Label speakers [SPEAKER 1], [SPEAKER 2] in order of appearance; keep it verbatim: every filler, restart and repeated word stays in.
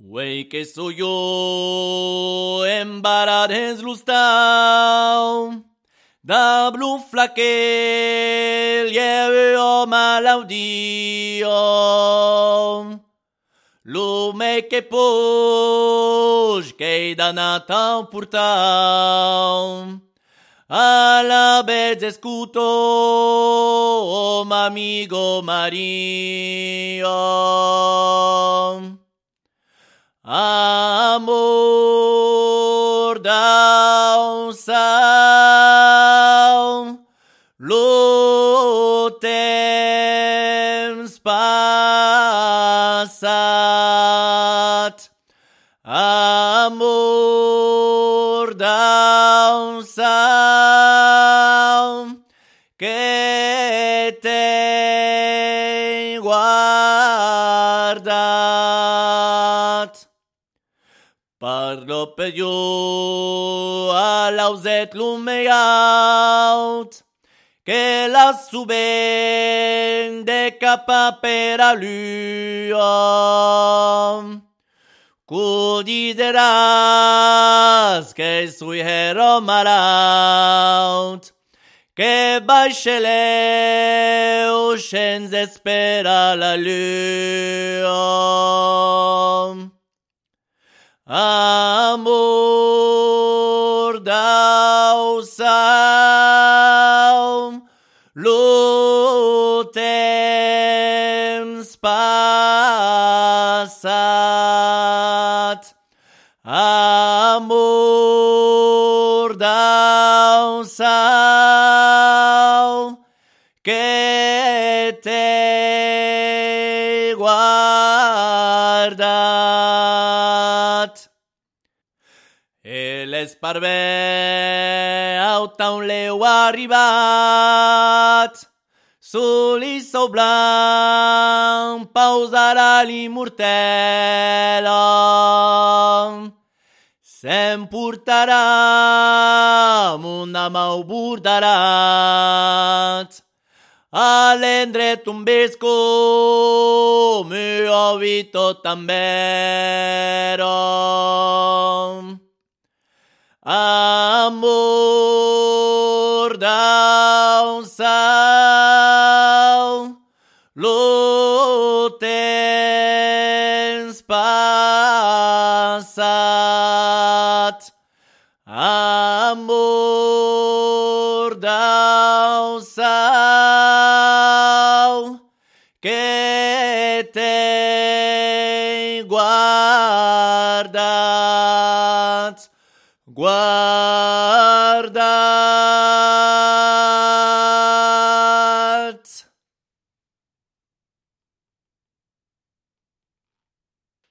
[SPEAKER 1] Uei que soy yo embarades lustau, da blufla che lieve o malaudio, lume che poj che da Natal purtau, alla bezze scuto o m'amigo Mario. Amor dau sal, lo temps passat. Amor dau sal, que te guardat. Parlo per io all'auset lumeaut, che la suben de capa per a lui. Cu diseras che sui hero maraut, che baixele o scenze spera la lui. Amor dau sal, lo temps passat. Amor dau sal, que te guardat. E l'esparve auta un leu arribat, sull'isso blanc pausarà l'immortella, s'emportarà una mau burdarat, all'endret un besco mi ho vito tambero. Amor dau sal, lo temps passat. Amor dau sal, que te guardat. Guardat.